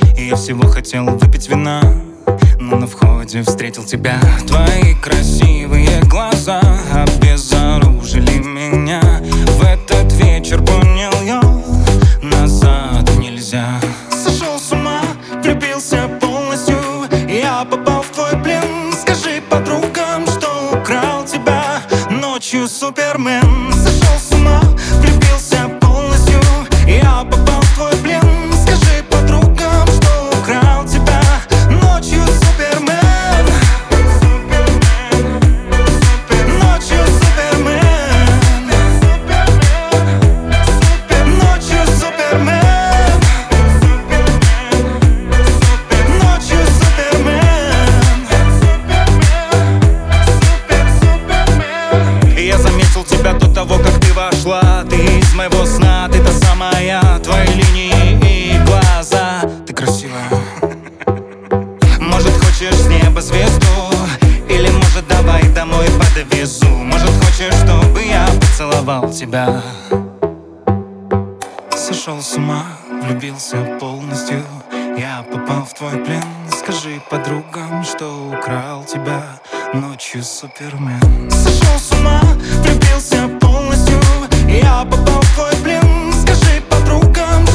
И я всего хотел выпить вина, но на входе встретил тебя. Твои красивые глаза обезоружили меня. В этот вечер понял я, назад нельзя. Сошел с ума, влюбился полностью, я попал в твой плен. Скажи подругам, что украл тебя ночью, Супермен. Сошел с ума, влюбился полностью, я попал в твой плен. Скажи подругам, что украл тебя ночью, Супермен. Ночью, Супермен. Ночью, Супермен. Ночью, Супермен. И я заметил тебя до того, как ты вошла. Ты из моего сна, ты та самая. Твои линии и глаза, ты красивая. Может, хочешь с неба звезду? Или может, давай домой подвезу? Может, хочешь, чтобы я поцеловал тебя? Сошел с ума, влюбился полностью, я попал в твой плен. Скажи подругам, что украл тебя ночью, Супермен. Сошел с ума, влюбился полностью, я попал в твой плен. Скажи подругам,